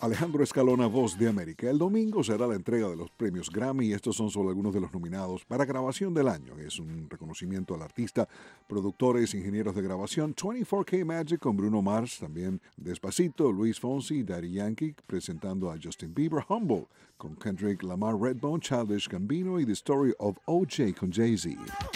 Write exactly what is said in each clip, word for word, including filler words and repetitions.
Alejandro Escalona, Voz de América. El domingo será la entrega de los premios Grammy y estos son solo algunos de los nominados para Grabación del Año. Es un reconocimiento al artista, productores, ingenieros de grabación. veinticuatro K Magic con Bruno Mars, también Despacito, Luis Fonsi, Daddy Yankee presentando a Justin Bieber. Humble con Kendrick Lamar, Redbone, Childish Gambino y The Story of O J con Jay-Z.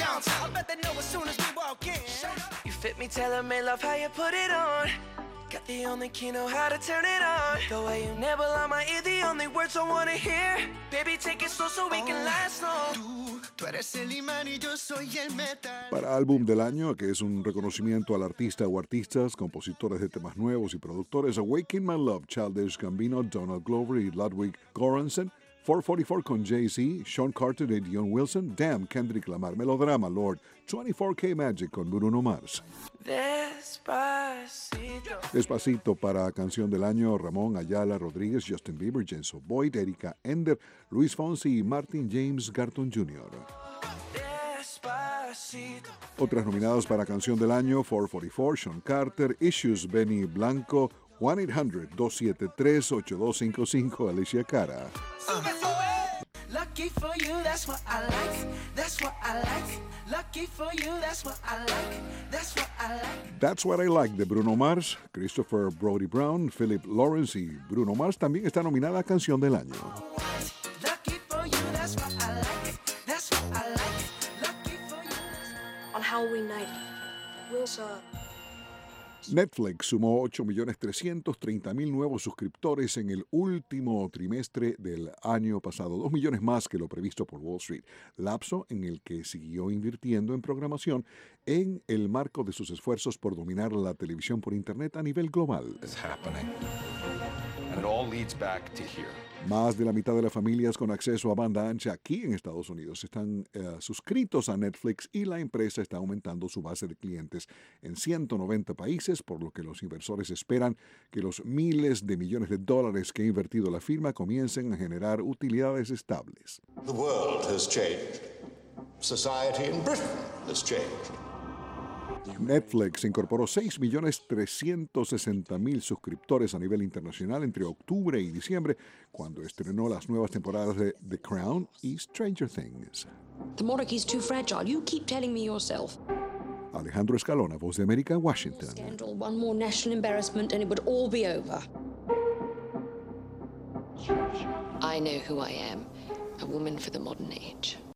You fit me, tailor made, love how you put it on. Got the only key, know how to turn it on. The way you nibble on my ear, the only words I wanna hear. Baby, take it slow so we can last long. Tú, tú eres el imán y yo soy el metal. Para Álbum del Año, que es un reconocimiento al artista o artistas, compositores de temas nuevos y productores, Awaken My Love, Childish Gambino, Donald Glover y Ludwig Göransson. cuatrocientos cuarenta y cuatro con Jay-Z, Sean Carter y Dion Wilson, Damn, Kendrick Lamar, Melodrama, Lord, veinticuatro K Magic con Bruno Mars. Despacito. Despacito para Canción del Año, Ramón Ayala Rodríguez, Justin Bieber, Jenso Boyd, Erika Ender, Luis Fonsi y Martin James Garton junior Despacito. Otras nominadas para Canción del Año, cuatrocientos cuarenta y cuatro, Sean Carter, Issues, Benny Blanco, uno ochocientos, dos siete tres, ocho dos cinco cinco, Alicia Cara. Lucky for you, that's what I like. That's what I like. Lucky for you, that's what I like. That's what I like. That's What I Like de Bruno Mars, Christopher Brody Brown, Philip Lawrence y Bruno Mars también está nominada a Canción del Año. Lucky for you, that's what I like. That's what I like. Lucky for you. On Halloween night, we'll uh Netflix sumó ocho millones trescientos treinta mil nuevos suscriptores en el último trimestre del año pasado, dos millones más que lo previsto por Wall Street, lapso en el que siguió invirtiendo en programación en el marco de sus esfuerzos por dominar la televisión por Internet a nivel global. It's happening. And it all leads back to here. Más de la mitad de las familias con acceso a banda ancha aquí en Estados Unidos están eh, suscritos a Netflix y la empresa está aumentando su base de clientes en ciento noventa países, por lo que los inversores esperan que los miles de millones de dólares que ha invertido la firma comiencen a generar utilidades estables. The world has changed. Society in Britain has changed. Netflix incorporó seis millones trescientos sesenta mil suscriptores a nivel internacional entre octubre y diciembre, cuando estrenó las nuevas temporadas de The Crown y Stranger Things. The monarchy's too fragile. You keep telling me yourself. Alejandro Escalona, Voz de América, Washington. Scandal, one more national embarrassment, and it would all be over. I know who I am, a woman for the modern age.